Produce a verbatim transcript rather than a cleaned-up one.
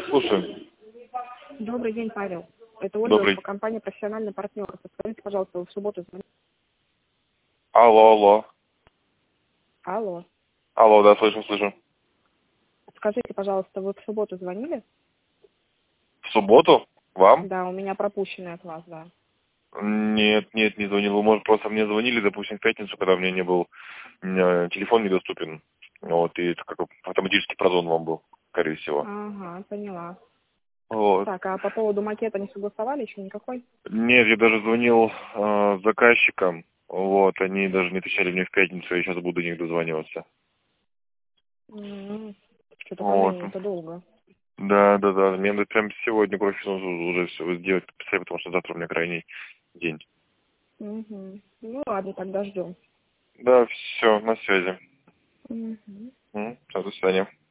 Слушаю. Добрый день, Павел. Это Ольга Добрый. по компании «Профессиональный партнер». Подскажите, пожалуйста, вы в субботу звонили? Алло, алло. Алло. Алло, да, слышу, слышу. Скажите, пожалуйста, вы в субботу звонили? В субботу? Вам? Да, у меня пропущенный от вас, да. Нет, нет, не звонил. Вы, может, просто мне звонили, допустим, в пятницу, когда у меня не был, у меня телефон недоступен. Вот, и это как автоматический прозвон вам был, скорее всего. Ага, поняла. Вот. Так, а по поводу макета не согласовали еще никакой? Нет, я даже звонил э, заказчикам. Вот, они даже не отвечали мне в пятницу, я сейчас буду до них дозваниваться. М, Что-то по Вот. времени это долго. Да, да, да. Мне надо прям сегодня профиль уже все сделать, подписать, потому что завтра у меня крайний день. Угу. Ну ладно, тогда ждем. Да, все, на связи. Угу. М, всё, до свидания.